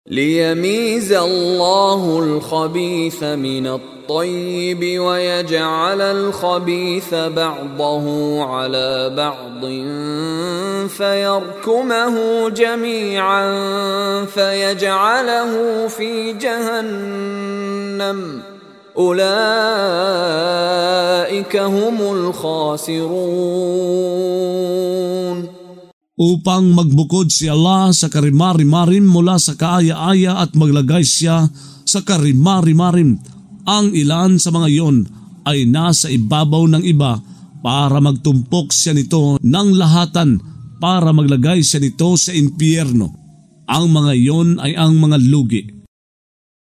ليميز الله الخبيث من الطيب ويجعل الخبيث بعضه على بعض فيركمه جميعا فيجعله في جهنم أولئك هم الخاسرون. Upang magbukod si Allah sa karimari-marim mula sa kaaya-aya at maglagay siya sa karimari-marim. Ang ilan sa mga iyon ay nasa ibabaw ng iba para magtumpok siya nito ng lahatan para maglagay siya nito sa impyerno. Ang mga iyon ay ang mga lugi.